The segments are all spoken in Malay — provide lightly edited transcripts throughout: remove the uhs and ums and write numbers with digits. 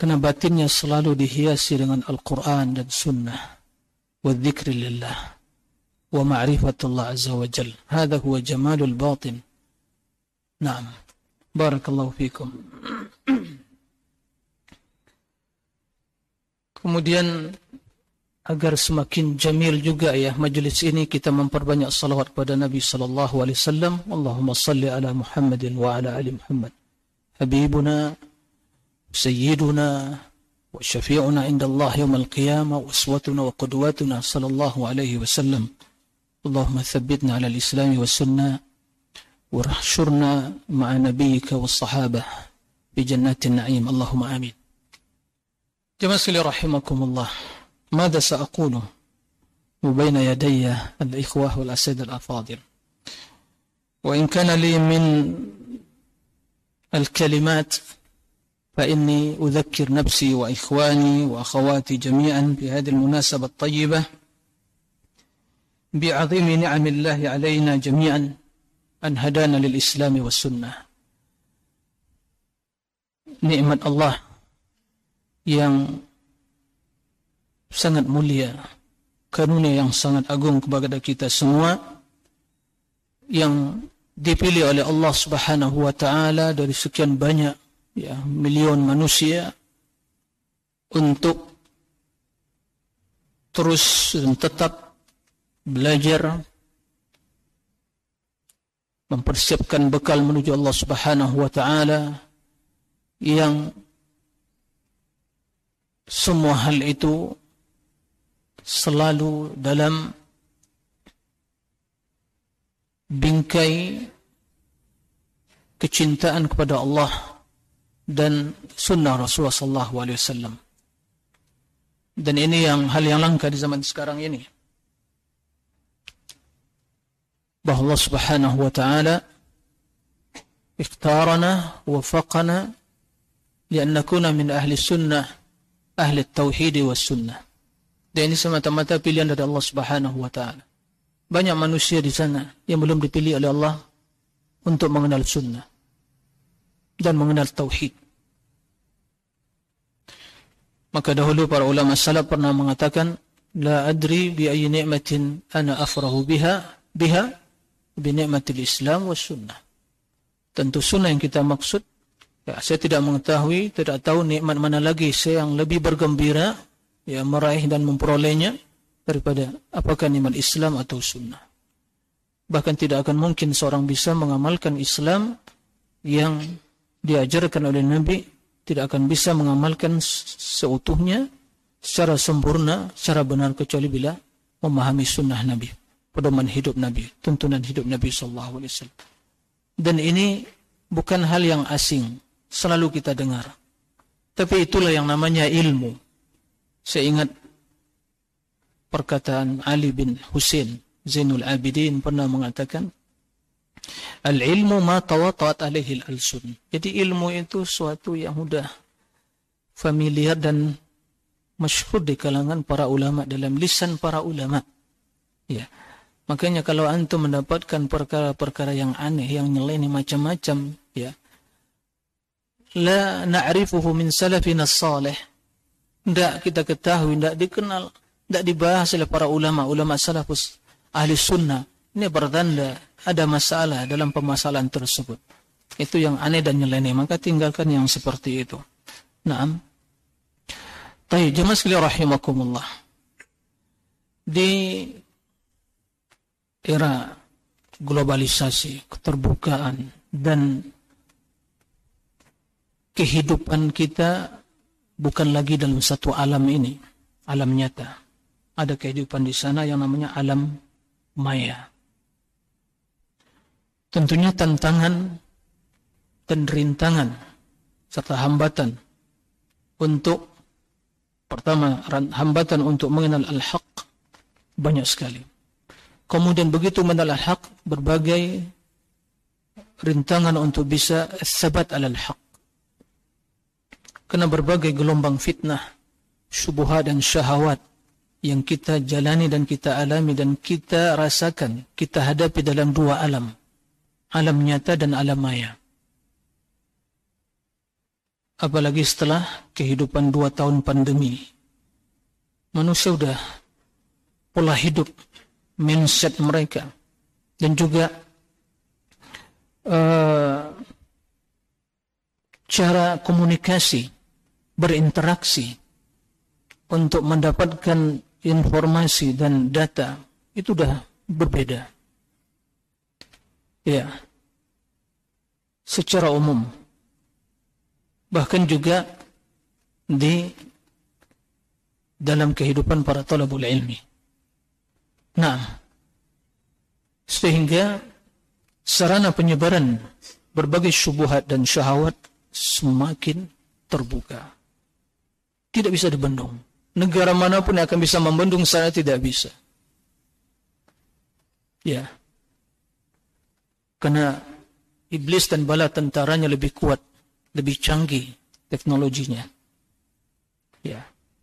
Karena batinnya selalu dihiasi dengan Al-Quran dan Sunnah, wa dzikri lillah, wa ma'rifatullah azza wa jal. Hada huwa jamalul batin. Naam. Barakallahu fikum. Kemudian agar semakin jamil juga ya majlis ini, kita memperbanyak salawat kepada Nabi sallallahu alaihi wasallam. Allahumma salli ala Muhammadin wa ala ali Muhammad. Habibuna, sayyiduna, wa syafi'una inda Allah yawmal qiyamah, wa uswatuna wa qudwatuna sallallahu alaihi wasallam. Allahumma thabbitna ala al-islam wa sunnah, wa rahsyurna ma'a nabiyyika wa sahabah bi jannatin na'im. Allahumma amin. Jamaah sekalian rahimakumullah. ماذا سأقوله وبين يدي الإخوة والأساتذة الأفاضل؟ وإن كان لي من الكلمات فإني أذكر نفسي وإخواني وأخواتي جميعا في هذه المناسبة الطيبة بعظيم نعم الله علينا جميعا أن هدانا للإسلام والسنة. نعمة الله yang sangat mulia, karunia yang sangat agung kepada kita semua, yang dipilih oleh Allah Subhanahu wa taala dari sekian banyak ya milion manusia untuk terus dan tetap belajar, mempersiapkan bekal menuju Allah Subhanahu wa taala, yang semua hal itu selalu dalam bingkai kecintaan kepada Allah dan sunnah Rasulullah sallallahu alaihi wasallam. Dan ini hal yang langka di zaman sekarang ini, bahwa Allah Subhanahu wa taala ikhtarana wa wafaqana lian nakuna min ahli sunnah, ahli tauhid was sunnah. Dan ini semata-mata pilihan dari Allah Subhanahu wa taala. Banyak manusia di sana yang belum dipilih oleh Allah untuk mengenal sunnah dan mengenal tauhid. Maka dahulu para ulama salaf pernah mengatakan, la adri bi ayyi ni'matin ana afrahu biha bi ni'matil Islam was sunnah. Tentu sunnah yang kita maksud. Ya, saya tidak mengetahui, tidak tahu nikmat mana lagi saya yang lebih bergembira ya meraih dan memperolehnya daripada apakah nikmat Islam atau sunnah. Bahkan tidak akan mungkin seorang bisa mengamalkan Islam yang diajarkan oleh Nabi, tidak akan bisa mengamalkan seutuhnya secara sempurna, secara benar, kecuali bila memahami sunnah Nabi, pedoman hidup Nabi, tuntunan hidup Nabi sallallahu alaihi wasallam. Dan ini bukan hal yang asing, selalu kita dengar. Tapi itulah yang namanya ilmu. Saya ingat perkataan Ali bin Husain Zainul Abidin pernah mengatakan, al-ilmu ma tawata'at alaihi al-alsun. Jadi ilmu itu suatu yang mudah familiar dan masyhur di kalangan para ulama, dalam lisan para ulama. Ya. Makanya kalau antum mendapatkan perkara-perkara yang aneh, yang nyeleneh macam-macam, ya, la na'rifuhu min salafina salih, tidak kita ketahui, tidak dikenal, tidak dibahas oleh para ulama salafus ahli sunnah, ini bertanda ada masalah dalam permasalahan tersebut. Itu yang aneh dan nyeleneh, maka tinggalkan yang seperti itu. Naam. Baik, jemaah sekalian rahimakumullah. Di era globalisasi, keterbukaan dan kehidupan kita bukan lagi dalam satu alam ini, alam nyata. Ada kehidupan di sana yang namanya alam maya. Tentunya tantangan dan rintangan serta hambatan untuk, pertama, hambatan untuk mengenal al-haq banyak sekali. Kemudian begitu mengenal al-haq, berbagai rintangan untuk bisa sabat al-haq. Karena berbagai gelombang fitnah, syubhat dan syahwat yang kita jalani dan kita alami dan kita rasakan, kita hadapi dalam dua alam, alam nyata dan alam maya. apalagi setelah kehidupan 2 tahun pandemi. Manusia sudah pola hidup, mindset mereka, dan juga cara komunikasi, berinteraksi untuk mendapatkan informasi dan data itu sudah berbeda. Ya, secara umum, bahkan juga di dalam kehidupan para talabul ilmi. Nah, sehingga sarana penyebaran berbagai syubhat dan syahwat semakin terbuka. Tidak bisa dibendung. Negara manapun yang akan bisa membendung sana tidak bisa. Ya. Karena iblis dan bala tentaranya lebih kuat, lebih canggih teknologinya. Ya.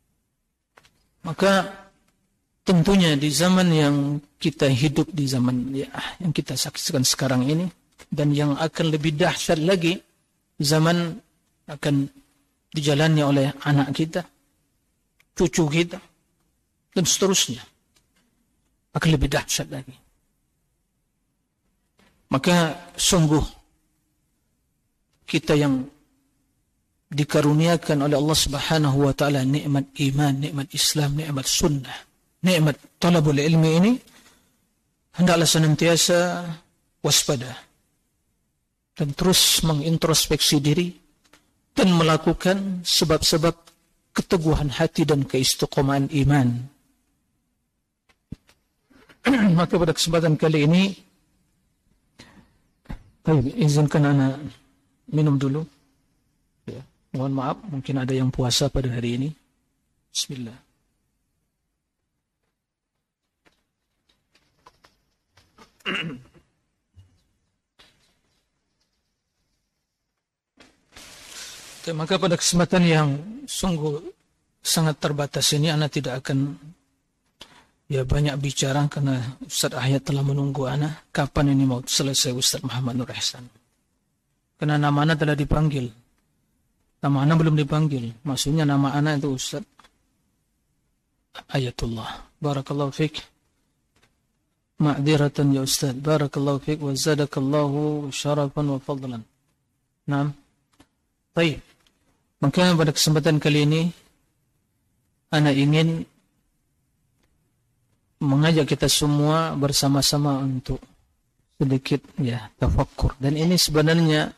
Maka tentunya di zaman yang kita hidup, di zaman yang kita saksikan sekarang ini, dan yang akan lebih dahsyat lagi, zaman akan dijalani oleh anak kita, cucu kita, dan seterusnya, akan lebih dahsyat lagi. Maka sungguh kita yang dikaruniakan oleh Allah Subhanahu wa taala nikmat iman, nikmat Islam, nikmat sunnah, nikmat talabul ilmi ini, hendaklah senantiasa waspada dan terus mengintrospeksi diri dan melakukan sebab-sebab keteguhan hati dan keistiqomahan iman. Maka pada kesempatan kali ini, izinkan ana minum dulu. Ya, mohon maaf, mungkin ada yang puasa pada hari ini. Bismillah. Maka pada kesempatan yang sungguh sangat terbatas ini, ana tidak akan banyak bicara karena Ustaz Ahyad telah menunggu ana. Kapan ini mau selesai Ustaz Muhammad Nur Ihsan? Karena nama ana telah dipanggil. Nama ana belum dipanggil. Maksudnya nama ana itu Ustaz Ayatullah. Barakallahu fiik. Ma'dziratan ya Ustaz. Barakallahu fiik wa zadakallahu syarafan wa fadlan. Naam. Baik. Maka pada kesempatan kali ini ana ingin mengajak kita semua bersama-sama untuk sedikit tafakkur. Dan ini sebenarnya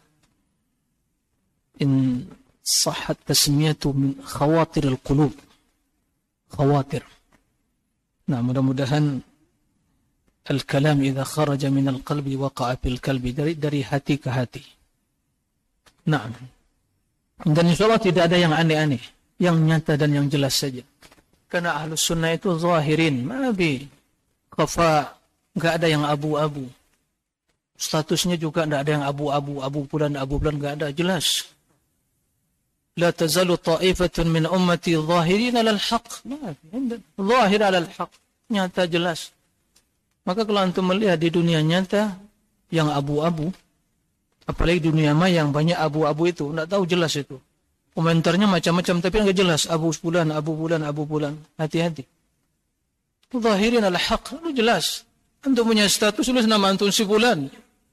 in sahhat tasmiyatu min khawatiril qulub. Khawatir. Nah, mudah-mudahan al-kalam idza kharaja min al-qalbi waqa'a fil qalbi, dari hati ke hati. Nah, dan insyaallah tidak ada yang aneh-aneh, yang nyata dan yang jelas saja. Karena ahlus sunnah itu zahirin, mabi khafa, enggak ada yang abu-abu. Statusnya juga enggak ada yang abu-abu, abu bulan enggak ada, jelas. La tazalu ta'ifatun min ummati zahirin 'alal haqq. Zahir 'alal haqq, nyata jelas. Maka kalau antum melihat di dunia nyata yang abu-abu, apalagi dunia maya yang banyak abu-abu itu, enggak tahu jelas itu. Komentarnya macam-macam tapi enggak jelas. Abu bulan. Hati-hati. Zahirin al-haq, itu jelas. Antum punya status, tulis nama antum si bulan.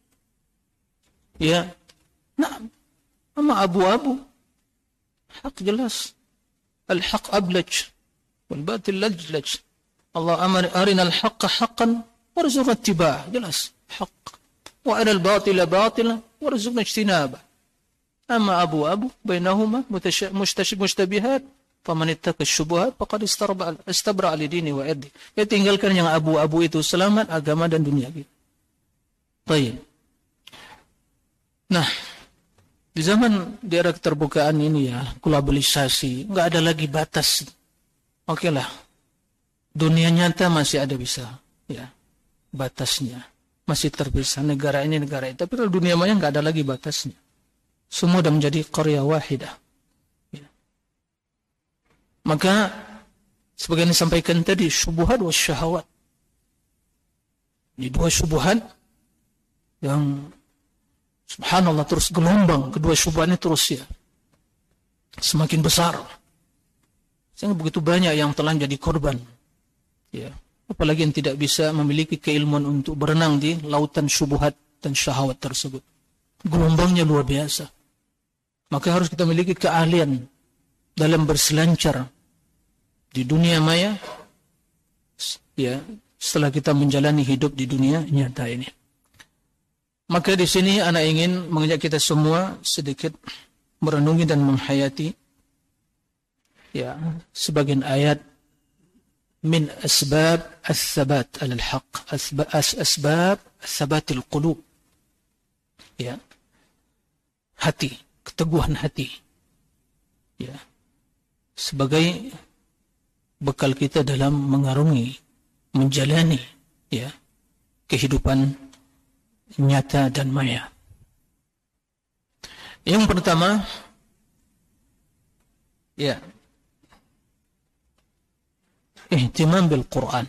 Ya. Nah, nama abu-abu. Hak jelas. Al-haq ablaj. Wal-batil lajlaj. Allah amar arina al-haqqa haqqan warzuqna ittiba'ah. Jelas. Haq. Wa arina al-batila batila warzuqna ijtinabah. Amma abu-abu bainahuma mushtabihat faman ittaqa syubhat faqad istabra li dini wa irdi. Ya, tinggalkan yang abu-abu itu, selamat agama dan dunia kita. Baik. Nah, di zaman di era keterbukaan ini globalisasi, enggak ada lagi batas. Oke lah. Dunia nyata masih ada bisa batasnya. Masih terpisah negara ini negara itu. Tapi kalau dunia maya enggak ada lagi batasnya. Semua sudah menjadi qarya wahidah. Maka sebagian disampaikan tadi, syubhat wa syahwat. Ini dua syubhat yang subhanallah terus gelombang. Kedua syubhat ini terus semakin besar. Sehingga begitu banyak yang telah menjadi korban. Ya. Apalagi yang tidak bisa memiliki keilmuan untuk berenang di lautan syubhat dan syahwat tersebut. Gelombangnya luar biasa. Maka harus kita memiliki keahlian dalam berselancar di dunia maya, ya, setelah kita menjalani hidup di dunia nyata ini. Maka di sini anak ingin mengajak kita semua sedikit merenungi dan menghayati, ya, sebagian ayat min asbab as-sabat al-haq, asbab as-sabatil qulub, ya, hati, keteguhan hati, ya, sebagai bekal kita dalam mengarungi, menjalani, ya, kehidupan nyata dan maya. Yang pertama, ya, ihtimam bil Quran.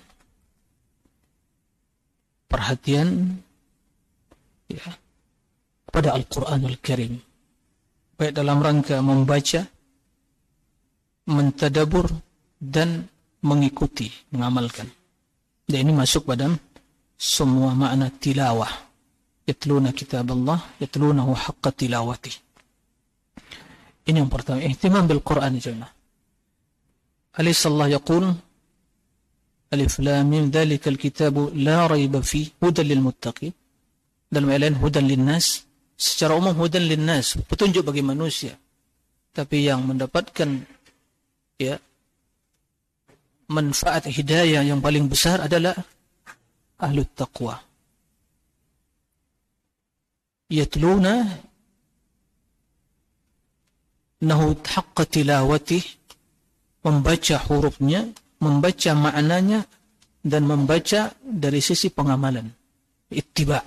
Perhatian, ya, pada Al-Quranul Karim, baik dalam rangka membaca, mentadabur, dan mengikuti, mengamalkan. Dan ini masuk pada semua makna tilawah. Yatluna kitab Allah, yatlunahu haqqa tilawati. Ini yang pertama, ihtimam bil Quran jemaah. Alaysa Allah yaqul Alif Lam Mim dzalikal kitabu la raiba fi hudan lil muttaqin. Dalam ayat lain hudan linnas, secara umum hudan linnas, petunjuk bagi manusia. Tapi yang mendapatkan, ya, manfaat hidayah yang paling besar adalah ahlut taqwa. Yatluna nahu haqqa tilawatih, membaca hurufnya, membaca maknanya, dan membaca dari sisi pengamalan, ittiba'.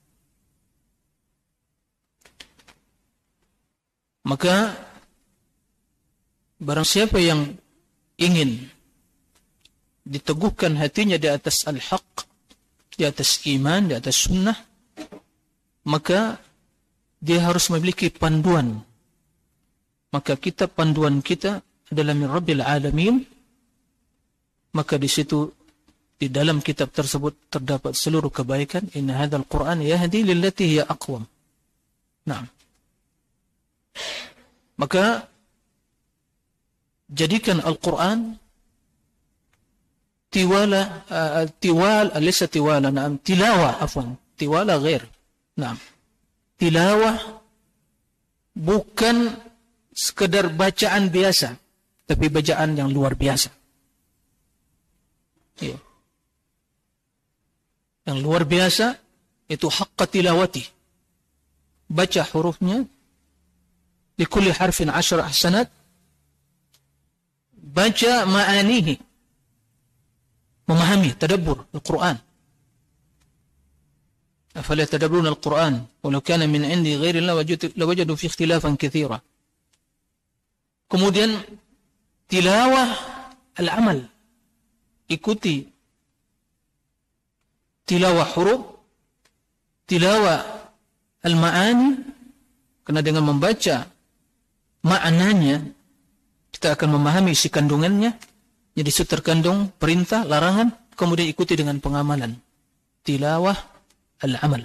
Maka barang siapa yang ingin diteguhkan hatinya di atas al-haq, di atas iman, di atas sunnah, maka dia harus memiliki panduan. Maka kitab panduan kita adalah min Rabbil Alamin. Maka di situ, di dalam kitab tersebut terdapat seluruh kebaikan. Inna hadzal Qur'an yahdi lillati hiya aqwam. Nah, maka jadikan Al-Quran tiwala ghair. Nah, tilawah bukan sekedar bacaan biasa, tapi bacaan yang luar biasa. Ya. Yang luar biasa itu haqqa tilawati. Baca hurufnya, likulli harfin 10 ahsanat. Baca ma'anihi, memahami, tadabbur Al-Quran. Afala tadabburuna Al-Quran walau kana min indi ghairi Allah lawajadu fi ikhtilafan katsira. Kemudian tilawah al-amal, ikuti tilawah huruf, tilawah al-ma'ani, karena dengan membaca maknanya kita akan memahami isi kandungannya. Jadi terkandung perintah, larangan, kemudian ikuti dengan pengamalan. Tilawah al-amal.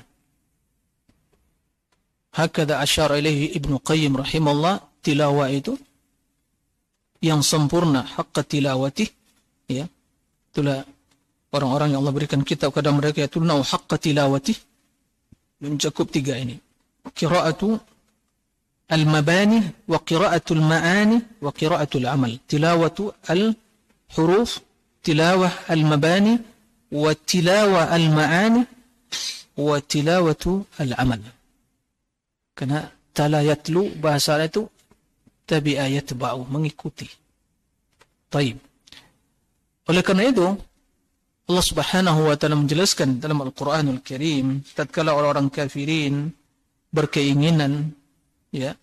Hakadha asyara ilaihi Ibnu Qayyim rahimahullah, tilawah itu yang sempurna, haqqa tilawati, ya. Itulah orang-orang yang Allah berikan kitab kepada mereka, yatluna haqqa tilawati, mencakup 3 ini. Qira'atu al-mabani wa qira'atul ma'ani wa qira'atul amal. Tilawatu al-huruf, tilawah al-mabani wa tilawah al-ma'ani wa tilawatu al-amal. Karena tala yatlu, bahasa itu tabi'a yatba'u, mengikuti. Taib. Oleh karena itu Allah Subhanahu wa ta'ala menjelaskan dalam Al-Quranul Karim, tatkala orang-orang kafirin berkeinginan, ya,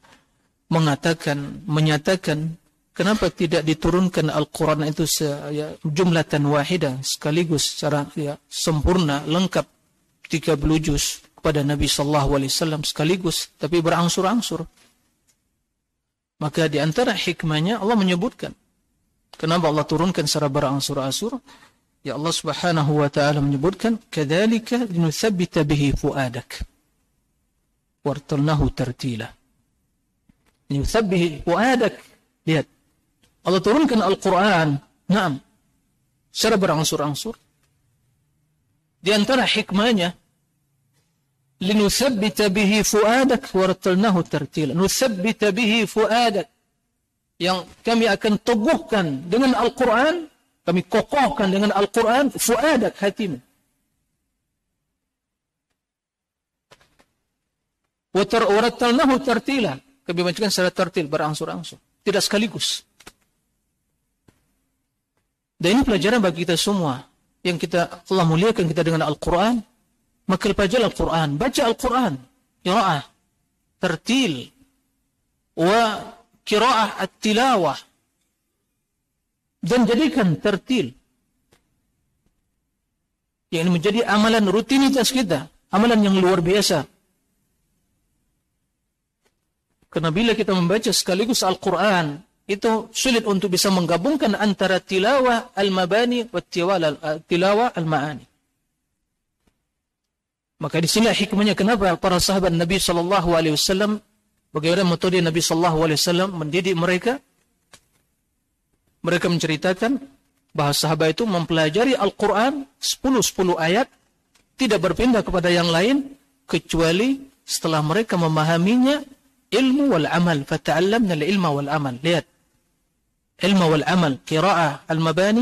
menyatakan kenapa tidak diturunkan Al-Quran itu jumlatan wahidah, sekaligus secara, ya, sempurna, lengkap, 30 juz kepada Nabi sallallahu alaihi wasallam sekaligus, tapi berangsur-angsur. Maka di antara hikmahnya Allah menyebutkan kenapa Allah turunkan secara berangsur-angsur. Ya Allah Subhanahu wa taala menyebutkan kadzalika linutsabbita bihi fuadak wartalnahu tartila. Linutsabbih fuadak. Lihat. Allah turunkan Al-Qur'an, naam, secara berangsur-angsur. Di antara hikmahnya linutsabbita bihi fuadak wartalnahu tartila. Nutsabbita bihi fuadak, yang kami akan teguhkan dengan Al-Quran, kami kokohkan dengan Al-Quran, fuadak, hatimu. Warattalnahu tartila, kami bacakan secara tartil, berangsur-angsur, tidak sekaligus. Dan ini pelajaran bagi kita semua, yang kita Allah muliakan kita dengan Al-Quran, maka pelajari Al-Quran, baca Al-Quran, qiraah, tartil, wa qiraah at-tilawah, dan jadikan tartil yang ini menjadi amalan rutinitas kita, amalan yang luar biasa. Karena bila kita membaca sekaligus Al-Quran, itu sulit untuk bisa menggabungkan antara tilawah al-mabani wa tilawah al-ma'ani. Maka di sini hikmahnya kenapa para sahabat Nabi sallallahu alaihi wasallam, bagaimana metode Nabi sallallahu alaihi wasallam mendidik mereka. Mereka menceritakan bahawa sahabat itu mempelajari Al-Quran 10 ayat, tidak berpindah kepada yang lain kecuali setelah mereka memahaminya ilmu wal amal. Fata'allamna al-ilma wal amal. Lihat, ilmu wal amal, qira'ah al-mabani,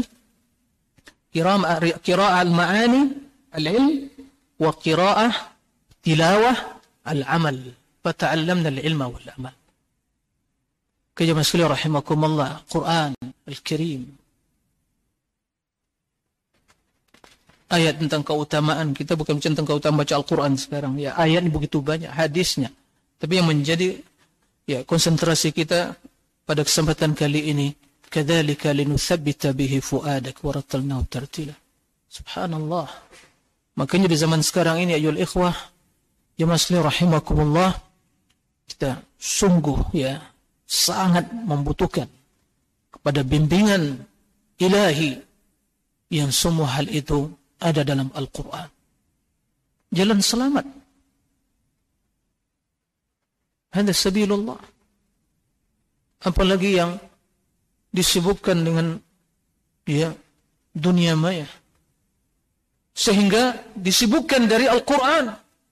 qira'ah al-ma'ani, al-ilm, wa qira'ah tilawah al-amal. Fata'allamna al-ilma wal amal. Kajama sekalian rahimakumullah, Quran Al-Karim, ayat tentang keutamaan, kita bukan bicara tentang keutamaan baca Al-Quran sekarang, ya, ayat ini begitu banyak, hadisnya, tapi yang menjadi ya konsentrasi kita pada kesempatan kali ini, kadzalika linutsabbita bihi fuadak warattalnahu tartila. Subhanallah. Makanya di zaman sekarang ini ayyuhal ikhwah jamaah sekalian rahimakumullah, kita sungguh ya sangat membutuhkan kepada bimbingan ilahi yang semua hal itu ada dalam Al-Quran. Jalan selamat. Hada sabilullah. Apalagi yang disibukkan dengan ya dunia maya, sehingga disibukkan dari Al-Quran.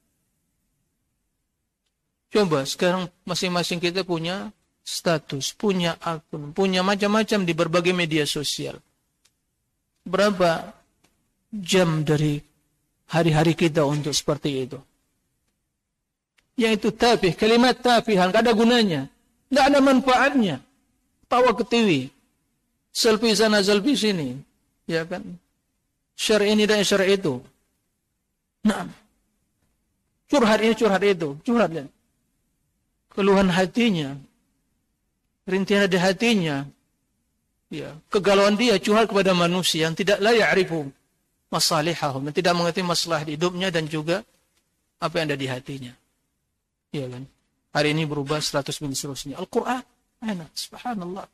Coba sekarang masing-masing kita punya status, punya akun, punya macam-macam di berbagai media sosial. Berapa jam dari hari-hari kita untuk seperti itu? Yaitu tafih, kalimat tafihan, tidak ada gunanya, tidak ada manfaatnya. Tawa ketiwi, selfie sana, selfie sini, ya kan? Syar ini dan syar itu. Nah, curhat ini, curhat itu, curhatnya. Keluhan hatinya, rintihan di hatinya, ya, kegalauan dia curhat kepada manusia yang tidak la ya'rifu masalihahum, yang tidak mengerti masalah hidupnya dan juga apa yang ada di hatinya. Ya kan? Hari ini berubah 100 bin seterusnya. Al-Quran, enak, subhanallah.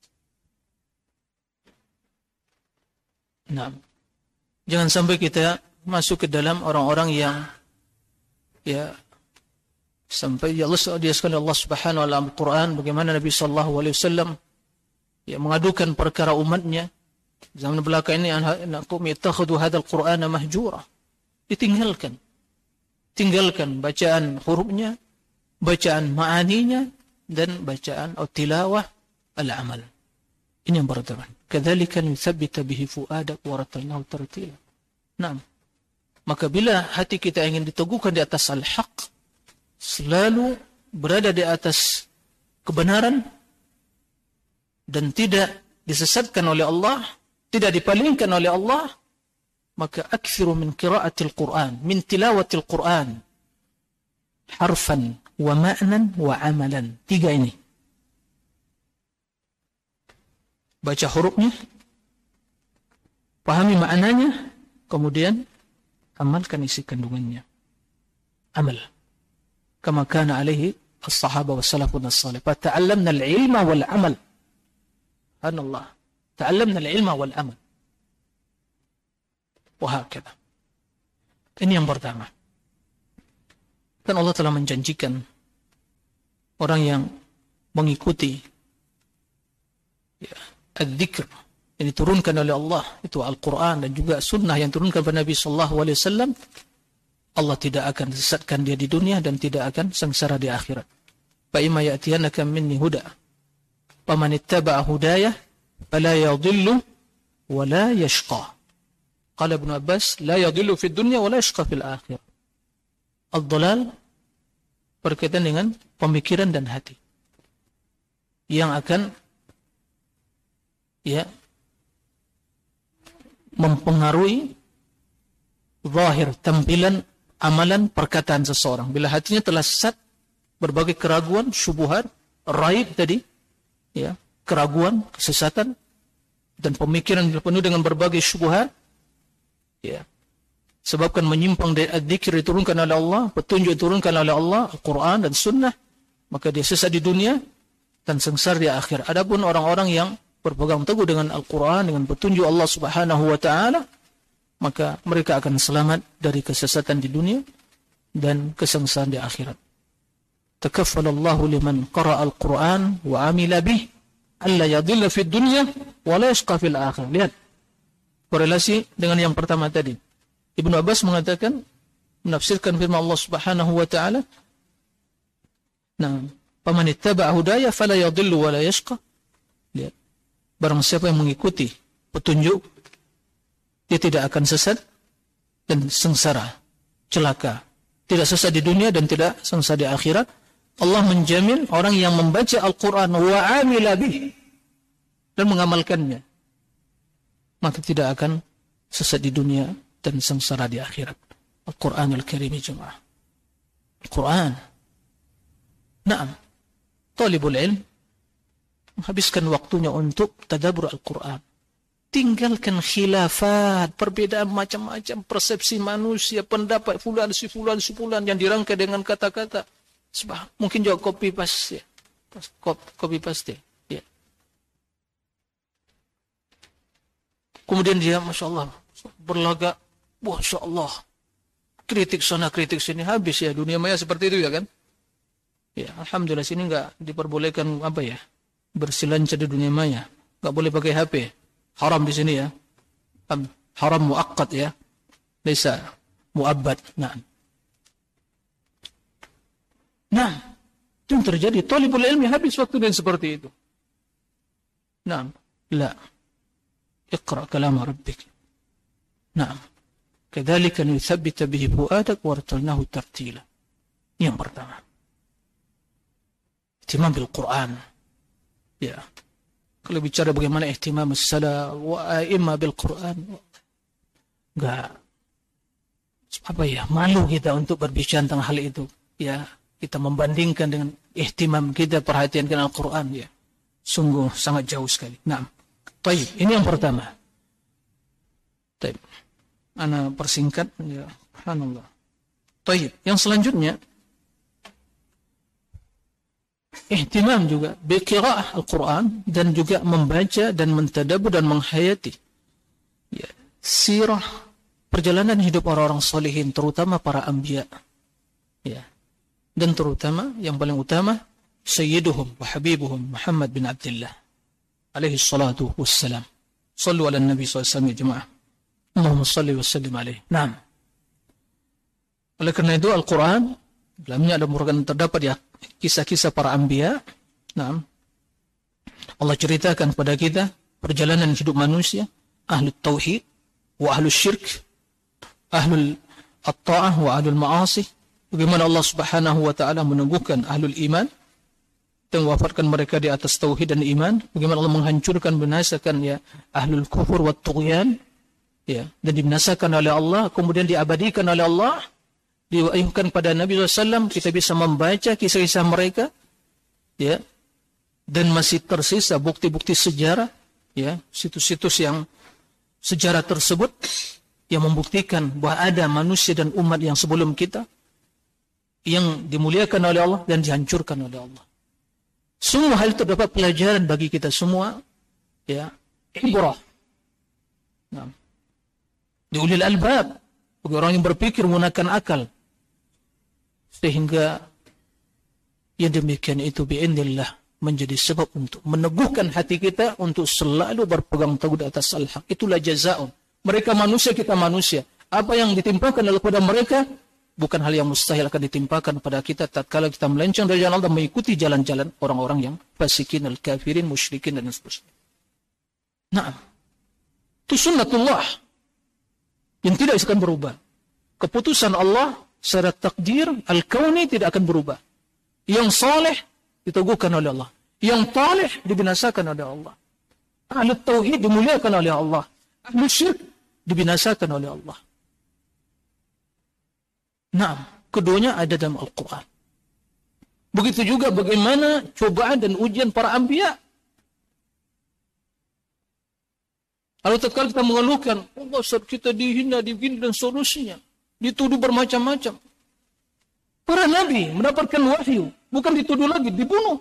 Nah, jangan sampai kita masuk ke dalam orang-orang yang ya sampai ya Allah dia sekali Allah Subhanahu wa taala Al-Quran, bagaimana Nabi sallallahu alaihi wasallam ya mengadukan perkara umatnya zaman belakang ini, anaqum yattakhudhu hadzal Qur'ana mahjura, ditinggalkan, tinggalkan bacaan hurufnya, bacaan ma'aninya, dan bacaan atau tilawah al-amal. Ini yang pertama. Kadzalika nutsabbita bihi fuadak wa rattalnahu tartila. Naam. Maka bila hati kita ingin diteguhkan di atas al-haq, selalu berada di atas kebenaran dan tidak disesatkan oleh Allah, tidak dipalingkan oleh Allah, maka akthiru min qiraatil Qur'an, min tilawatil Qur'an, harfan wa ma'nan wa amalan. 3 ini. Baca hurufnya, pahami maknanya, kemudian amalkan isi kandungannya. Amal. Kama kana alaihi as-sahabah wa salafun as-salih. Fata'allamna al-ilma wal amal. Subhanallah. Ta'allamna al-ilma wal amal. Wahakala. Ini yang pertama. Dan Allah telah menjanjikan orang yang mengikuti al-dzikr yang diturunkan oleh Allah, itu Al-Quran dan juga sunnah yang diturunkan kepada Nabi SAW, Allah tidak akan sesatkan dia di dunia dan tidak akan sengsara di akhirat. Fa imma ya'tiyannaka minni huda faman ittaba'a hudaya fala yadhillu wa la yashqa. Qala Ibnu Abbas, la yadhillu fid dunya wa la yashqa fil akhirah. Ad-dhalal berkaitan dengan pemikiran dan hati yang akan mempengaruhi zahir, tampilan, amalan, perkataan seseorang. Bila hatinya telah sesat, berbagai keraguan, syubhat, raib tadi, keraguan, kesesatan, dan pemikiran penuh dengan berbagai syubhat, sebabkan menyimpang dari adzikir diturunkan oleh Allah, petunjuk diturunkan oleh Allah, Al-Quran dan Sunnah, maka dia sesat di dunia dan sengsara di akhir. Adapun orang-orang yang berpegang teguh dengan Al-Quran, dengan petunjuk Allah Subhanahu wa Ta'ala, maka mereka akan selamat dari kesesatan di dunia dan kesengsaraan di akhirat. Takaffalallahu liman qara'a al-Quran wa amila bih alla yadhilla fid dunya wa la yashqa fil akhirah. Lihat korelasi dengan yang pertama tadi. Ibnu Abbas mengatakan, menafsirkan firman Allah Subhanahu wa Ta'ala, nah, faman ittaba'a hudaya fala yadhillu wa la yashqa. Lihat, barang siapa yang mengikuti petunjuk, dia tidak akan sesat dan sengsara, celaka. Tidak sesat di dunia dan tidak sengsara di akhirat. Allah menjamin orang yang membaca Al-Quran wa amila bih dan mengamalkannya, maka tidak akan sesat di dunia dan sengsara di akhirat. Al-Quranul Karim jemaah. Al-Quran. Naam. Talibul ilm menghabiskan waktunya untuk tadabbur Al-Quran. Tinggalkan khilafat, perbedaan macam-macam, persepsi manusia, pendapat fulan si fulan yang dirangkai dengan kata-kata. Mungkin juga copy paste, copy paste. Ya. Kemudian dia, masya Allah, berlagak, masya Allah, kritik sana, kritik sini, habis ya dunia maya seperti itu ya kan? Ya, alhamdulillah sini nggak diperbolehkan berselancar di dunia maya, nggak boleh pakai HP. Haram di sini ya. Haram muakkad ya. Laisa muabbad. Nah, itu yang terjadi. Talibul ilmi habis waktu dan seperti itu. Nah, la. Iqra kalam rabbik. Nah, kadzalika nuthabbita bihi fuadak wartalnahu tartila. Yang pertama. Ihtimam bil Quran. Ya. Kalau bicara bagaimana ihtimam as-salaf wa a'imma bil Quran, enggak malu kita untuk berbicara tentang hal itu. Ya, kita membandingkan dengan ihtimam kita, perhatian dengan Al-Quran ya. Sungguh sangat jauh sekali. Nah, baik, ini yang pertama. Baik. Ana persingkat ya, subhanallah. Baik, yang selanjutnya ihtimam juga biqira'ah Al-Quran dan juga membaca dan mentadabbur dan menghayati ya, sirah perjalanan hidup orang-orang salihin, terutama para anbiya ya, dan terutama yang paling utama sayyiduhum wa habibuhum Muhammad bin Abdullah alaihi salatu wassalam. Sallu ala nabi SAW ya jemaah. Allahumma salli wa sallim alaihi. Naam. Oleh kerana itu Al-Quran dalamnya ada merupakan terdapat ya kisah-kisah para anbiya. Nah, Allah ceritakan kepada kita perjalanan hidup manusia, ahlul tauhid wa ahlul syirk, ahlul at-ta'ah wa ahlul ma'asih. Bagaimana Allah Subhanahu wa taala meneguhkan ahlul iman dan wafatkan mereka di atas tauhid dan iman. Bagaimana Allah menghancurkan, binasakan ya ahlul kufur wa tughyan ya, dan dibinasakan oleh Allah, kemudian diabadikan oleh Allah. Diwahyukan pada Nabi SAW, kita bisa membaca kisah-kisah mereka, ya, dan masih tersisa bukti-bukti sejarah, ya, situs-situs yang sejarah tersebut yang membuktikan bahwa ada manusia dan umat yang sebelum kita yang dimuliakan oleh Allah dan dihancurkan oleh Allah. Semua hal itu terdapat pelajaran bagi kita semua, ya, ibrah. Nah, di ulil albab, bagi orang yang berpikir menggunakan akal, sehingga yang demikian itu bi'idznillah menjadi sebab untuk meneguhkan hati kita untuk selalu berpegang teguh di atas al-haq. Itulah jazaa'un. Mereka manusia, kita manusia. Apa yang ditimpakan kepada mereka bukan hal yang mustahil akan ditimpakan kepada kita tatkala kita melenceng dari jalan Allah, mengikuti jalan-jalan orang-orang yang fasikin, al-kafirin, musyrikin dan seterusnya. Nah, itu sunnatullah yang tidak akan berubah. Keputusan Allah secara takdir al-kauni tidak akan berubah. Yang saleh diteguhkan oleh Allah, yang talih dibinasakan oleh Allah. Ahli tauhid dimuliakan oleh Allah, ahli syirik dibinasakan oleh Allah. Nah, keduanya ada dalam Al-Quran. Begitu juga bagaimana cobaan dan ujian para anbiya. Kalau tatkala kita mengeluhkan, Allah, kita dihina, dibina dan seterusnya, dituduh bermacam-macam. Para nabi mendapatkan wahyu, bukan dituduh lagi, dibunuh.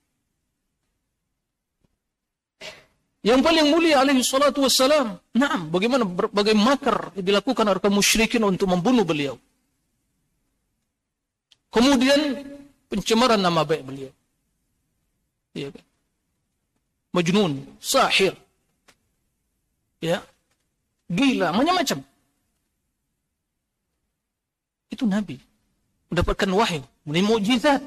Yang paling mulia alaihi salatu wassalam, naam, bagaimana makar dilakukan oleh kaum musyrikin untuk membunuh beliau. Kemudian pencemaran nama baik beliau. Ya kan? Majnun, sahir. Ya. Gila, macam-macam. Itu nabi. Mendapatkan wahyu, menerima mukjizat.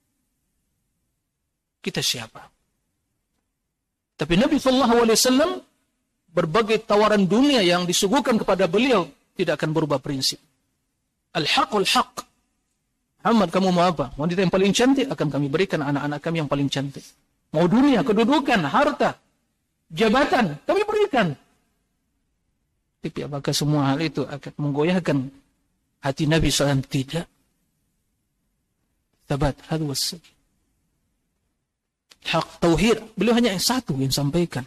Kita siapa? Tapi Nabi SAW berbagai tawaran dunia yang disuguhkan kepada beliau tidak akan berubah prinsip. Al-haqul haq. Muhammad, kamu mau apa? Wanita yang paling cantik akan kami berikan anak-anak kami yang paling cantik. Mau dunia, kedudukan, harta, jabatan, kami berikan. Tapi apakah semua hal itu akan menggoyahkan hati Nabi SAW? Tidak. Tabat, hadu wassabi. Hak tauhid, beliau hanya yang satu yang sampaikan.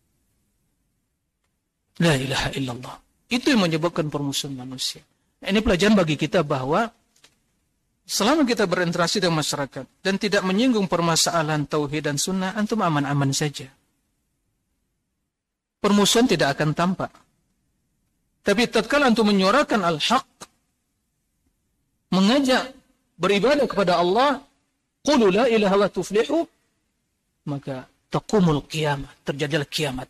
La ilaha illallah. Itu yang menyebabkan permusuhan manusia. Ini pelajaran bagi kita bahwa selama kita berinteraksi dengan masyarakat dan tidak menyinggung permasalahan tauhid dan sunnah, antum aman-aman saja. Permusuhan tidak akan tampak. Tapi tatkala antum menyuarakan al-haq, mengajak beribadah kepada Allah, qulu la ilaha illallah tuflihu, maka taqumul qiyamah, terjadilah kiamat.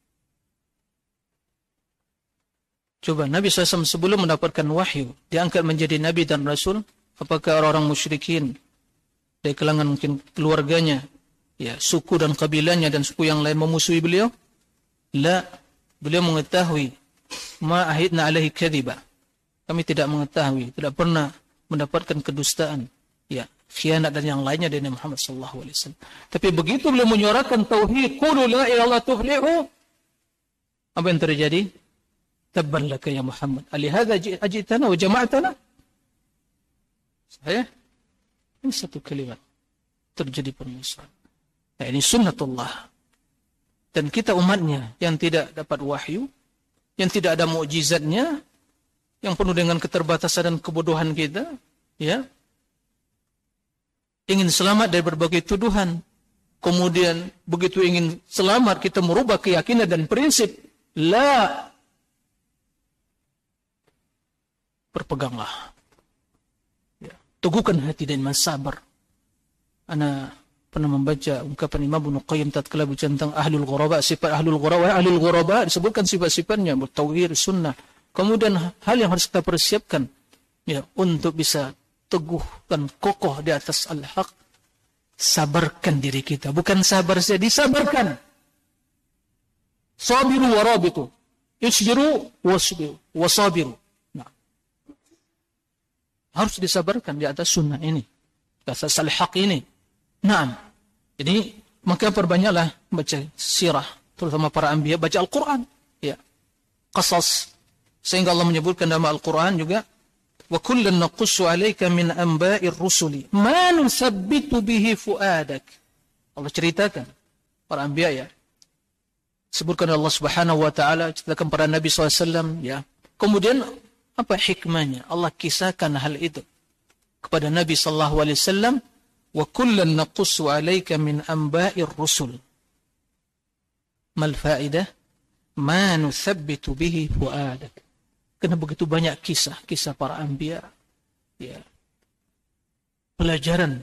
Coba Nabi SAW sebelum mendapatkan wahyu, diangkat menjadi Nabi dan Rasul, apakah orang-orang musyrikin dari kalangan mungkin keluarganya, ya, suku dan kabilahnya dan suku yang lain memusuhi beliau? La, beliau mengetahui ma ahidna alaihi kadhiba. Kami tidak mengetahui, tidak pernah mendapatkan kedustaan, ya, khianat dan yang lainnya dari Muhammad sallallahu alaihi wasallam. Tapi begitu beliau menyuarakan tauhid, qulu la ilaha illallah tuflihu, apa yang terjadi? Tabban laka ya Muhammad, alihadza ajitana wa jama'tana. Saya ini satu kalimat terjadi permusuhan. Nah, ini sunnatullah. Dan kita umatnya yang tidak dapat wahyu, yang tidak ada mukjizatnya, yang penuh dengan keterbatasan dan kebodohan kita, ya, ingin selamat dari berbagai tuduhan. Kemudian begitu ingin selamat, kita merubah keyakinan dan prinsip. La, berpeganglah, ya, teguhkan hati dan sabar. Ana pernah membaca ungkapan Imam Ibnu Qayyim tatkala bicara tentang ahlul ghuraba, sifat ahlul ghuraba. Ahlul ghuraba disebutkan sifat-sifatnya, bertauhid, sunnah. Kemudian hal yang harus kita persiapkan, ya, untuk bisa teguh dan kokoh di atas al-haq, sabarkan diri kita. Bukan sabar saja, disabarkan. Sabiru warabitu, isjiru wasbiru, wasabiru. Nah, harus disabarkan di atas sunnah ini, di atas al-haq ini. Nah, jadi maka perbanyaklah baca sirah, terutama para anbiya, baca Al-Quran, ya, qasas. Sehingga Allah menyebutkan dalam Al-Quran juga, wa kullan naqussu 'alaika min anba'ir rusuli ma nusabbitu bihi fuadak. Allah ceritakan para anbiya, ya, sebutkan Allah Subhanahu wa taala, ceritakan para nabi SAW, ya. Kemudian apa hikmahnya? Allah kisahkan hal itu kepada Nabi sallallahu alaihi wasallam, wa kullan naqussu 'alaika min anba'ir rusul. Mal fa'idah? Ma nuthabbitu bihi fu'adak. Karena begitu banyak kisah para anbiya, ya, pelajaran,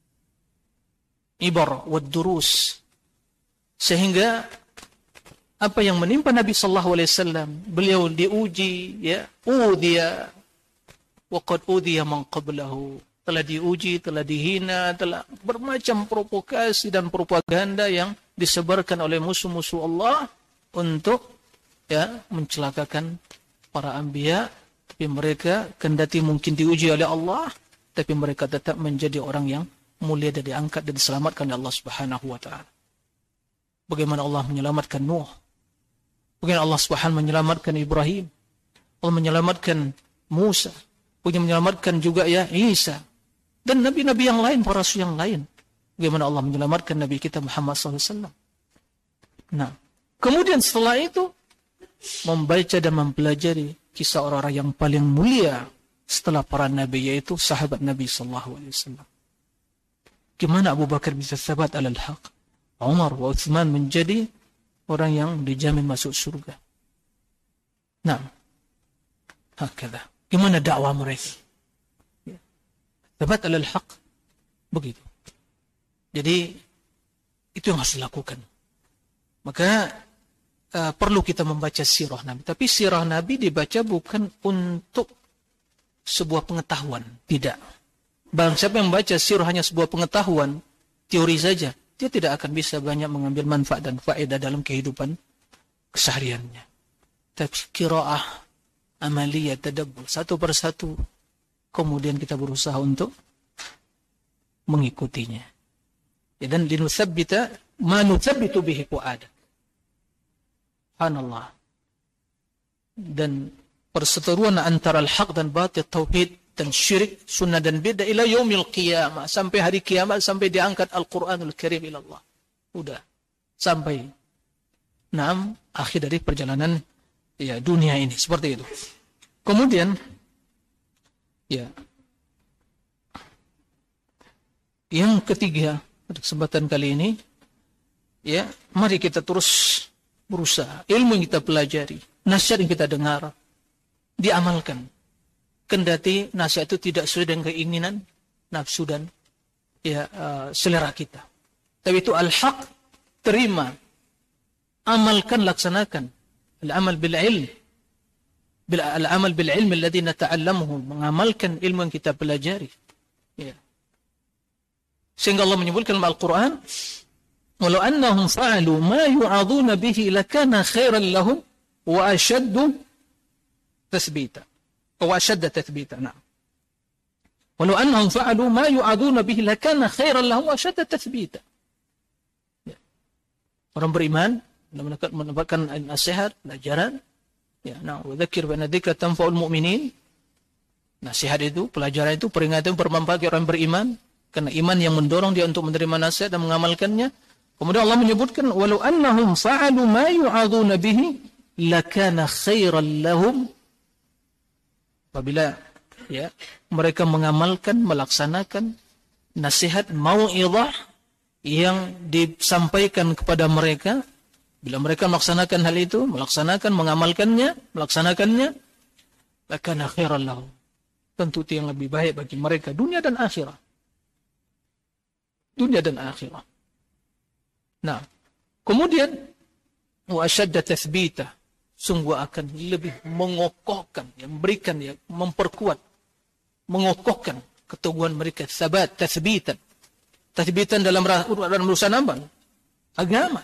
ibar wa durus, sehingga apa yang menimpa Nabi sallallahu alaihi wasallam, beliau diuji, ya, udiya wa qad udiya man qablahu, telah diuji, telah dihina, telah bermacam provokasi dan propaganda yang disebarkan oleh musuh-musuh Allah untuk, ya, mencelakakan para anbiya. Tapi mereka kendati mungkin diuji oleh Allah, tapi mereka tetap menjadi orang yang mulia dan diangkat dan diselamatkan oleh Allah Subhanahu wa taala. Bagaimana Allah menyelamatkan Nuh, bagaimana Allah Subhanahu menyelamatkan Ibrahim, Allah menyelamatkan Musa, bagaimana menyelamatkan juga, ya, Isa dan nabi-nabi yang lain, para rasul yang lain. Bagaimana Allah menyelamatkan Nabi kita Muhammad SAW. Nah, kemudian setelah itu membaca dan mempelajari kisah orang-orang yang paling mulia setelah para nabi, yaitu sahabat Nabi SAW. Gimana Abu Bakar bisa sabat alal haq, Umar wa Uthman menjadi orang yang dijamin masuk surga. Nah, hakada. Gimana dakwah mereka? Sabat alal haq, begitu. Jadi itu yang harus dilakukan. Maka perlu kita membaca sirah Nabi. Tapi sirah Nabi dibaca bukan untuk sebuah pengetahuan, tidak. Barang siapa yang membaca sirah hanya sebuah pengetahuan, teori saja, dia tidak akan bisa banyak mengambil manfaat dan faedah dalam kehidupan kesehariannya. Tapi qiraah, amaliyah, tadabbur, satu persatu, kemudian kita berusaha untuk mengikutinya. Dan linutsabbita ma nuthabbitu bihi fu'adak. Subhanallah. Dan perseteruan antara al-haq dan batil, tauhid dan syirik, sunnah dan bid'ah ila yaumil qiyamah, sampai hari kiamat, sampai diangkat Al-Qur'anul Karim ila Allah. Udah sampai akhir dari perjalanan, ya, dunia ini, seperti itu. Kemudian, ya, yang ketiga pada kesempatan kali ini, ya, mari kita terus berusaha, ilmu yang kita pelajari, nasihat yang kita dengar, diamalkan. Kendati nasihat itu tidak sesuai dengan keinginan, nafsu dan, ya, selera kita. Tapi itu al-haq, terima, amalkan, laksanakan. Al-amal bil-ilm, al-amal bil-ilm alladhi nata'allamuhu, mengamalkan ilmu yang kita pelajari. Ya. Sehingga Allah menyebutkan dalam Al-Quran, walau annahum fa'alu ma yu'aduna bihi lakana khairan lahum wa ashaddu tathbita. Wa ashadda tathbita. Nah. Walau annahum fa'alu ma yu'aduna bihi lakana khairan lahum wa ashadda tathbita. Ya. Orang beriman mendapatkan nasihat, pelajaran, ya, nah, wa dzakir bi anna dzikra tanfa'ul mu'minin. Nasihat itu, pelajaran itu, peringatan bermanfaat bagi orang beriman. Karena iman yang mendorong dia untuk menerima nasihat dan mengamalkannya. Kemudian Allah menyebutkan, walau annahum fa'alu ma yu'aduna bihi lakana khairan lahum. Apabila, ya, mereka mengamalkan, melaksanakan nasihat, mau'idhah yang disampaikan kepada mereka, bila mereka melaksanakan hal itu, melaksanakan, mengamalkannya, melaksanakannya, lakana khairan lahum. Tentu itu yang lebih baik bagi mereka dunia dan akhirat. Dunia dan akhirat. Nah, kemudian wa ashadda tathbita, sungguh akan lebih mengokohkan, yang memberikan, ya, memperkuat, mengokohkan keteguhan mereka, sabat, tathbitan. Tathbitan dalam urusan apa? Agama.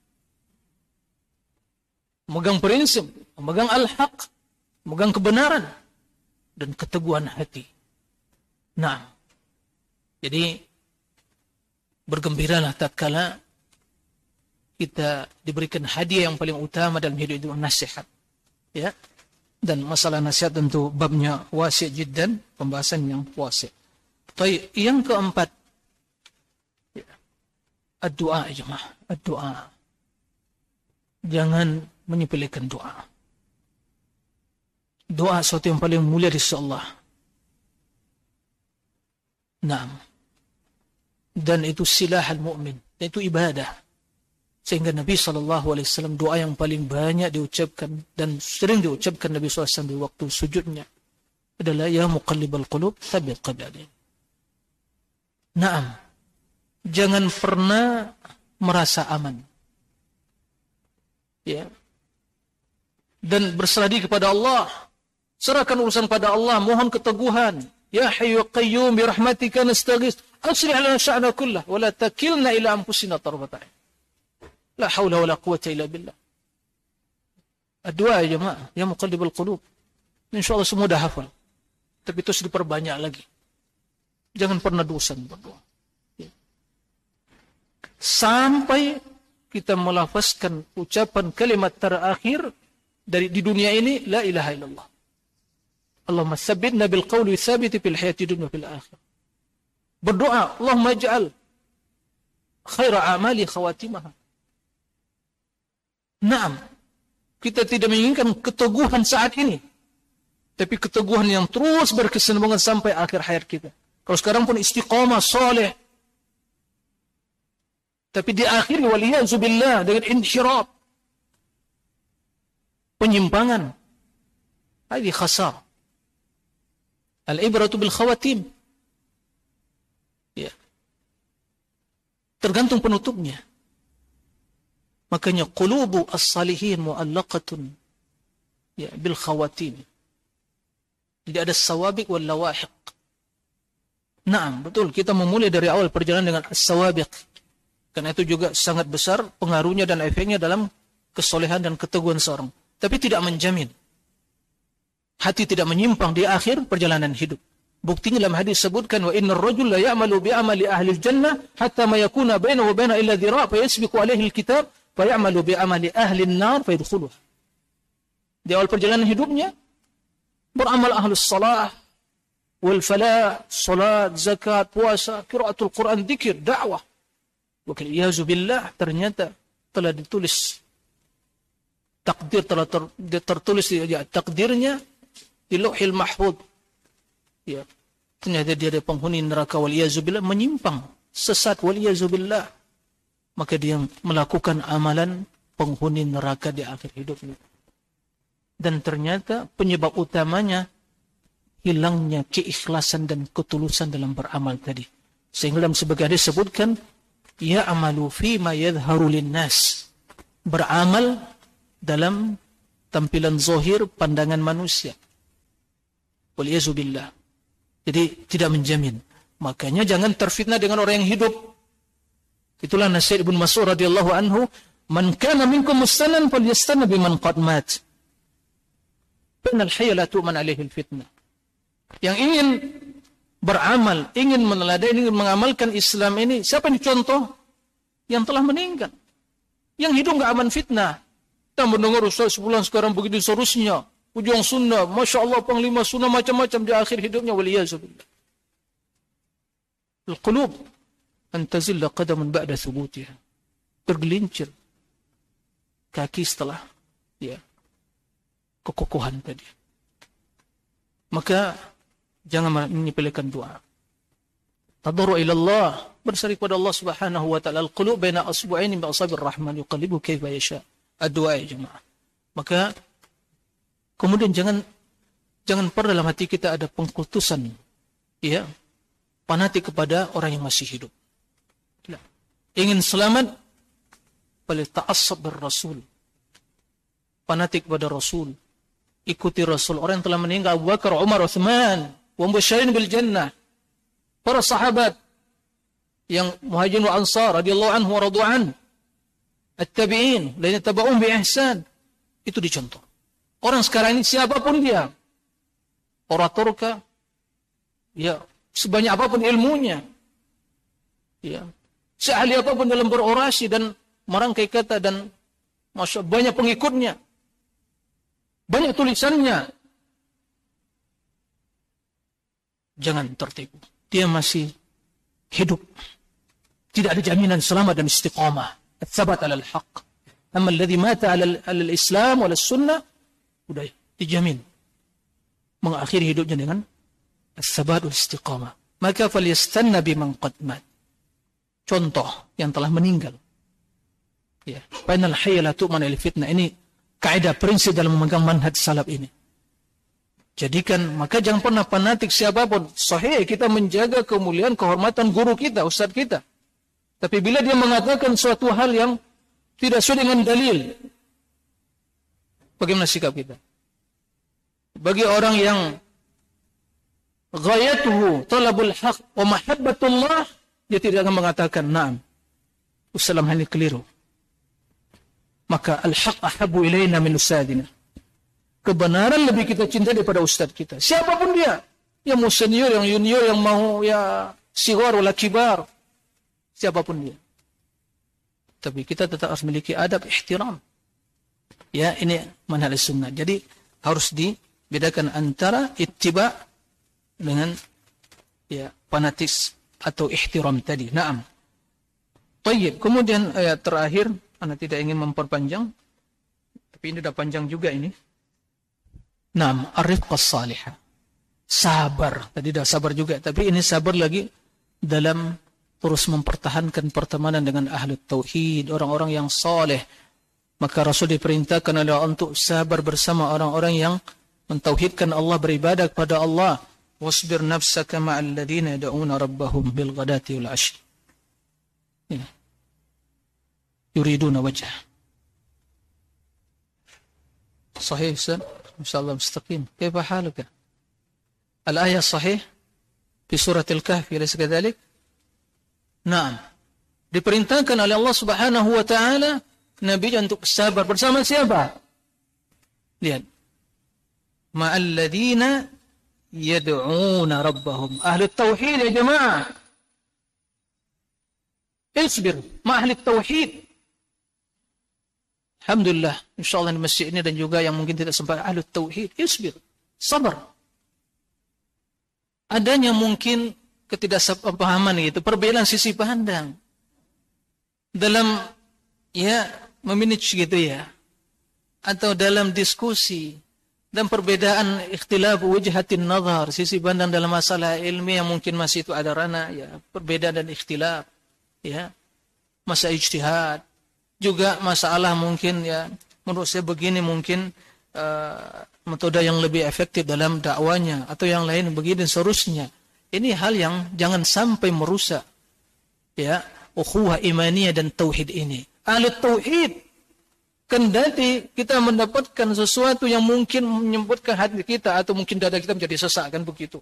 Memegang prinsip, memegang al-haq, memegang kebenaran dan keteguhan hati. Nah, jadi bergembiralah tatkala kita diberikan hadiah yang paling utama dalam hidup itu, nasihat. Ya. Dan masalah nasihat tentu babnya wasi' jiddan, pembahasan yang wasi'. Baik, yang keempat, ya, ad-du'a, jemaah, ad-du'a. Jangan menyepelekan doa. Doa sesuatu yang paling mulia di sisi Allah. Naam. Dan itu silahul mu'min. Dan itu ibadah. Sehingga Nabi SAW doa yang paling banyak diucapkan dan sering diucapkan Nabi SAW di waktu sujudnya adalah ya muqallibal qulub tsabbit qalbi. Naam. Jangan pernah merasa aman. Ya. Dan berserah diri kepada Allah. Serahkan urusan pada Allah, mohon keteguhan. Ya Hayyu Qayyum bi rahmatika nastaghits. Aslih lana sya'na kullah wa la takilna ila anfusina tarfata 'ain. La haula wala quwwata illa billah. Doa ya jemaah, ya muqallibal qulub. Insyaallah semua dah hafal. Tapi terus diperbanyak lagi. Jangan pernah bosan berdoa. Ya. Sampai kita melafazkan ucapan kalimat terakhir dari di dunia ini, la ilaha illallah. Allahumma tsabbitna bil qawli tsabit fil hayati dunya fil akhirah. Berdoa, Allahumma ij'al khaira a'mali khawatimaha. Naam, kita tidak menginginkan keteguhan saat ini, tapi keteguhan yang terus berkesinambungan sampai akhir hayat kita. Kalau sekarang pun istiqamah, soleh, tapi di akhir waliyazubillah dengan inhirab, penyimpangan, ini khasar. Al-ibratu bil khawatim. Ya. Tergantung penutupnya. Makanya qulubu as-salihin mu'allaqatun ya bil khawatim. Jadi ada sawabiq wal lawahiq. Naam, betul, kita memulai dari awal perjalanan dengan as-sawabiq. Karena itu juga sangat besar pengaruhnya dan efeknya dalam kesolehan dan keteguhan seorang. Tapi tidak menjamin. Hati tidak menyimpang di akhir perjalanan hidup. Buktinya dalam hadis sebutkan wa innar rajul la ya'malu bi amali ahli al-jannah hatta ma yakuna bainahu wa baina illa dhira' fa yasbiqu alaihi al-kitab fa ya'malu bi amali ahli an-nar fa yadkhuluha. Di awal perjalanan hidupnya beramal ahlus salah wal falah, salat, zakat, puasa, qiraatul Quran, zikir, dakwah. Wa kaliyazu billah, ternyata telah ditulis takdir, telah tertulis ya, takdirnya di Lauhil Mahfuz. Ya, ternyata dia ada penghuni neraka waliyazubillah, menyimpang, sesat waliyazubillah. Maka dia melakukan amalan penghuni neraka di akhir hidupnya. Dan ternyata penyebab utamanya hilangnya keikhlasan dan ketulusan dalam beramal tadi. Sehingga dalam sebagian hadis disebutkan ya'malu fi ma yadhharu lin-nas. Beramal dalam tampilan zahir pandangan manusia. Waliyazubillah. Jadi tidak menjamin. Makanya jangan terfitnah dengan orang yang hidup. Itulah nasihat Ibnu Mas'ud radhiyallahu anhu, "Man kana minkum mustannan falyastanna biman qad mat." Innal hayya la tu'man 'alaihi al-fitnah. Yang ingin beramal, ingin meneladani, ingin mengamalkan Islam ini, siapa yang dicontoh? Yang telah meninggal. Yang hidup enggak aman fitnah. Kita mendengar Ustaz sebulan sekarang begitu seterusnya. Ujung sunnah, Masya Allah, panglima sunnah macam-macam di akhir hidupnya, waliyazubillah. Al-qulub antazilla qadamun ba'da thubutiha. Tergelincir kaki setelah ya kekokohan tadi. Maka jangan menyepelekan doa. Tadarru ila Allah, berseri kepada Allah Subhanahu wa taala. Al-qulub baina asbu'aini min asabir rahman yuqallibu kaifa yasha. Doa ya jemaah. Maka kemudian jangan pernah dalam hati kita ada pengkultusan, ya, fanatik kepada orang yang masih hidup. Tidak. Ingin selamat, balik ta'assab ber-Rasul. Fanatik kepada Rasul. Ikuti Rasul. Orang yang telah meninggal, Abu Bakar, Umar, Uthman, wa mubasyirin bil jannah. Para sahabat yang Muhajirin wa Ansar radhiyallahu anhu wa radu'an. At-tabi'in, lainnya taba'um bi ihsan. Itu dicontoh. Orang sekarang ini siapapun dia, oratorka, ya, sebanyak apapun ilmunya, ya, seahli apapun dalam berorasi dan merangkai kata dan banyak pengikutnya, banyak tulisannya, jangan tertipu. Dia masih hidup, tidak ada jaminan selamat dan istiqamah. At-tsabat 'alal haqq. Amma alladhi mata 'alal Islam wal sunnah, sudah dijamin mengakhiri hidupnya dengan as-sabat wal istiqamah. maka falyastanna biman qad mat. Contoh yang telah meninggal. Ya, fainal hayya la tu'man il fitnah. Ini kaidah prinsip dalam memegang manhaj salaf ini. Jadikan, maka jangan pernah fanatik siapapun. Sahih kita menjaga kemuliaan, kehormatan guru kita, ustaz kita. Tapi bila dia mengatakan suatu hal yang tidak sesuai dengan dalil, bagaimana sikap kita? Bagi orang yang ghayatuhu talabul haq wa mahabbatullah, dia tidak akan mengatakan na'am, Ustaz ini keliru. Maka al-haq ahabu ilayna min ustadina. Kebenaran lebih kita cinta daripada ustaz kita. Siapapun dia. Yang mau senior, yang junior, yang mau ya sigar wala kibar. Siapapun dia. Tapi kita tetap harus memiliki adab ihtiram. Ya, ini manhaj sunnah. Jadi harus dibedakan antara ittiba dengan ya fanatis atau ihtiram tadi. Naam. Baik, kemudian ayat terakhir, Anda tidak ingin memperpanjang, tapi ini sudah panjang juga ini. Naam, ar-rifqas salihah. Sabar. Tadi dah sabar juga, tapi ini sabar lagi dalam terus mempertahankan pertemanan dengan ahli tauhid, orang-orang yang saleh. Maka Rasul diperintahkan oleh Allah untuk sabar bersama orang-orang yang mentauhidkan Allah, beribadah kepada Allah. Wasbir nafsaka ma'al ladina yad'una rabbahum bil ghadati wal 'ashi. Ini. Yuriduna wajah. Sahih Ustaz? Insyaallah mustaqim. Kaifa haluka? Al-ayah sahih di surah Al-Kahfi, alaysa kadzalik? Naam. Diperintahkan oleh Allah Subhanahu wa taala Nabi untuk sabar bersama siapa? Lihat. Ma'al ladina yad'una rabbahum. Ahli tauhid ya jemaah. Isbir ma ahli tauhid. Alhamdulillah, insyaallah di masjid ini dan juga yang mungkin tidak sempat ahli tauhid, isbir, sabar. Adanya mungkin ketidaksepahaman itu, perbedaan sisi pandang dalam ya memanage gitu ya, atau dalam diskusi, dan perbedaan ikhtilaf wajhatin nazar, sisi pandang dalam masalah ilmiah yang mungkin masih itu ada ranah ya, perbedaan dan ikhtilaf ya, masa ijtihad, juga masalah mungkin ya, menurut saya begini mungkin metode yang lebih efektif dalam dakwanya, atau yang lain begini seterusnya. Ini hal yang jangan sampai merusak ya ukhuwah imaniyah dan tauhid ini. Ahli tauhid, kendati kita mendapatkan sesuatu yang mungkin menyebutkan hati kita, atau mungkin dada kita menjadi sesak, kan begitu.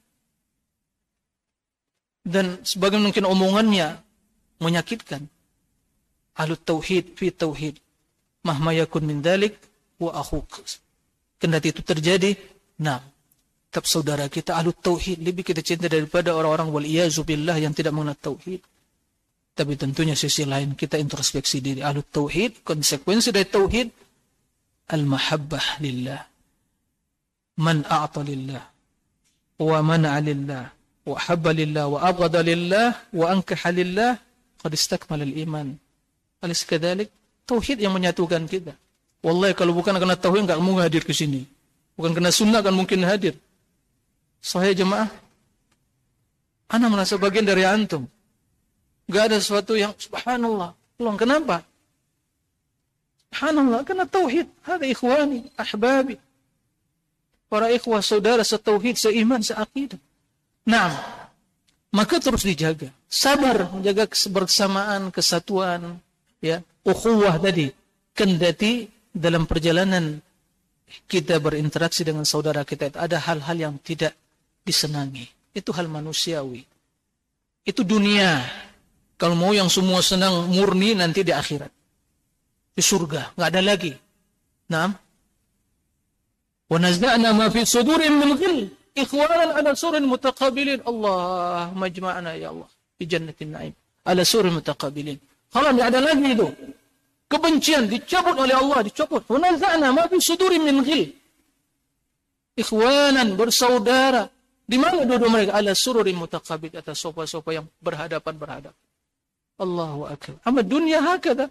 Dan sebagian mungkin omongannya menyakitkan. Ahli tauhid fi tauhid mahma yakun min dzalik wa akhuk. Kendati itu terjadi, nah, tetap saudara kita ahli tauhid, lebih kita cinta daripada orang-orang wal iyazu billah yang tidak mengenal tauhid. Tapi tentunya sisi lain kita introspeksi diri. Ahli tauhid, konsekuensi dari tauhid al-mahabbah lillah. Man a'ta lillah wa mana'a lillah wa habba lillah wa abghada lillah wa ankaha lillah qad istakmala al-iman. Alis kadalik, tauhid yang menyatukan kita. Wallahi kalau bukan karena tauhid enggak mungkin hadir ke sini. Bukan karena sunnah kan mungkin hadir. Sahih jemaah. Ana merasa bagian dari antum. Enggak ada sesuatu yang subhanallah. Allah kenapa? Subhanallah karena tauhid. Hada ikhwani, ahbabi. Para ikhwah saudara setauhid, seiman, seakidah. Naam. Maka terus dijaga. Sabar menjaga kebersamaan, kesatuan, ya, ukhuwah tadi. Kendati dalam perjalanan kita berinteraksi dengan saudara kita, ada hal-hal yang tidak disenangi. Itu hal manusiawi. Itu dunia. Kalau mau yang semua senang murni nanti di akhirat. Di surga. Enggak ada lagi. Naam. Wa nazda'na ma fi sudurin min ghil. Ikhwanan ala surin mutaqabilin. Allah majma'ana ya Allah. Di jannatin na'im. Ala surin mutaqabilin. Kalau tidak ada lagi itu. Kebencian dicabut oleh Allah, dicabut. Wa nazda'na ma fi sudurin min ghil. Ikhwanan, bersaudara. Di mana duduk mereka? Ala sururin mutaqabil, atas sofa-sofa yang berhadapan-berhadapan. Allahu akbar. Amma dunia hakada.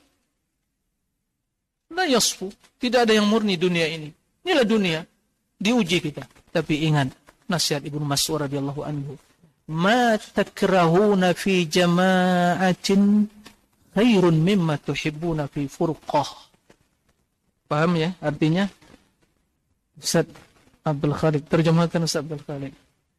La yasfu. Tidak ada yang murni dunia ini. Inilah dunia. Diuji kita. Tapi ingat nasihat Ibnu Mas'ud radhiyallahu anhu. ma takrahuna fi jama'atin khairun mimma tuhibbuna fi furqah. Paham ya artinya? Ustaz Abdul Khaliq, terjemahkan Ustaz Abdul Khaliq.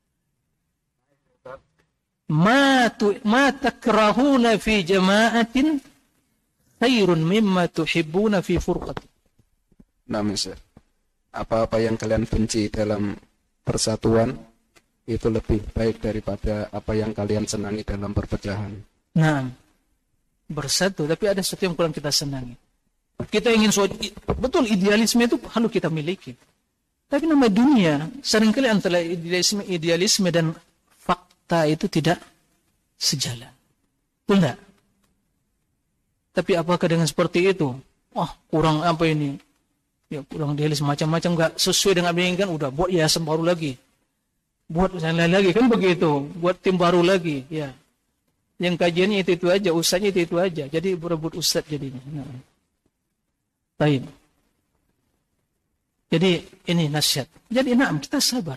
Ma takrahuna fi jama'atin khairun mimma tuhibbuna fi furqatin. Nah, Ustaz. Apa-apa yang kalian benci dalam persatuan itu lebih baik daripada apa yang kalian senangi dalam perpecahan. Nah, bersatu, tapi ada sesuatu yang kurang kita senangi. Kita ingin betul idealisme itu perlu kita miliki. Tapi nama dunia seringkali antara idealisme dan fakta itu tidak sejalan. Betul enggak? Tapi apakah dengan seperti itu? Kurang apa ini? Ya kurang idealisme macam-macam enggak sesuai dengan apa yang diinginkan, udah buat yayasan baru lagi. Buat yang lain lagi kan begitu, buat tim baru lagi, ya. Yang kajiannya itu aja, ustaznya itu aja. Jadi berebut ustaz jadinya. Nah. Baik. Jadi ini nasihat. Jadi kita sabar.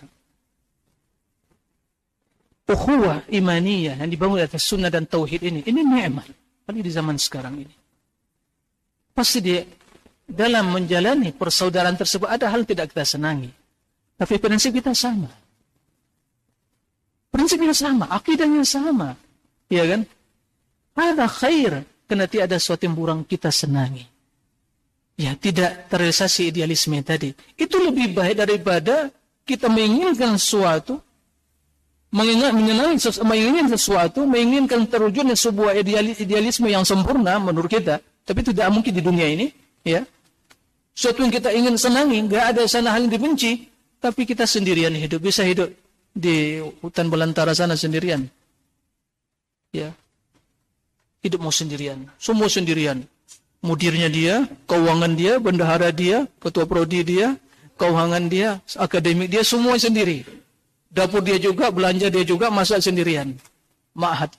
Ukhuwah imaniyah yang dibangun atas sunnah dan tauhid ini nikmat. Apalagi di zaman sekarang ini. Pasti dalam menjalani persaudaraan tersebut ada hal tidak kita senangi. Tapi prinsip kita sama. Prinsipnya sama, akidahnya sama. Ya kan? Ada khair, karena tidak ada sesuatu yang kurang kita senangi. Ya, tidak terrealisasi idealisme tadi. Itu lebih baik daripada kita menginginkan sesuatu, menginginkan sesuatu, menginginkan terwujudnya sebuah idealisme yang sempurna menurut kita, tapi tidak mungkin di dunia ini, ya. Sesuatu yang kita ingin senangi, enggak ada sana hal yang dibenci, tapi kita sendirian hidup, bisa hidup di hutan belantara sana sendirian. Ya. Hidup mau sendirian, semua sendirian. Mudirnya dia, keuangan dia, bendahara dia, ketua prodi dia, keuangan dia, akademik dia, semua sendiri. Dapur dia juga, belanja dia juga, masak sendirian. Ma'had.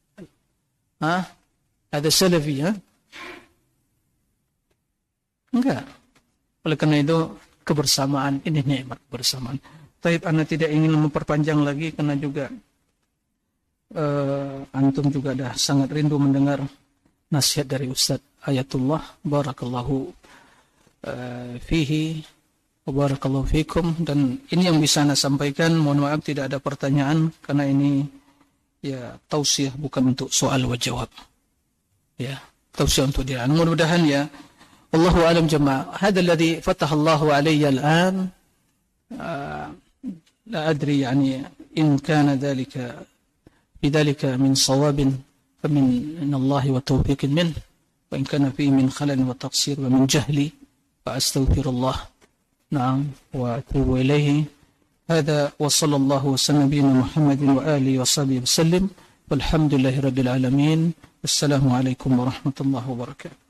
Ada salafi, Enggak. Oleh karena itu, kebersamaan, ini nikmat bersamaan. Tapi Anda tidak ingin memperpanjang lagi, karena juga antum juga dah sangat rindu mendengar nasihat dari Ustaz Ayatullah, barakallahu fihi wa barakallahu fikum. Dan ini yang bisa Anda sampaikan. Mohon maaf tidak ada pertanyaan karena ini ya tausiah, bukan untuk soal wa jawab. Ya, tausiah untuk dia. Mudah-mudahan ya, Allahu a'lam jamaah. Hadha alladhi fataha Allahu alayya al-an. La adri yani in kana dhalika bidhalika min sawabin famin Allah wa tawfiqin minhu. وإن كان فيه من خلل وتقصير ومن جهلي فأستغفر الله نعم وأتوب إليه. هذا وصلى الله وسلم نبينا محمد وآله وصحبه وسلم والحمد لله رب العالمين. السلام عليكم ورحمة الله وبركاته.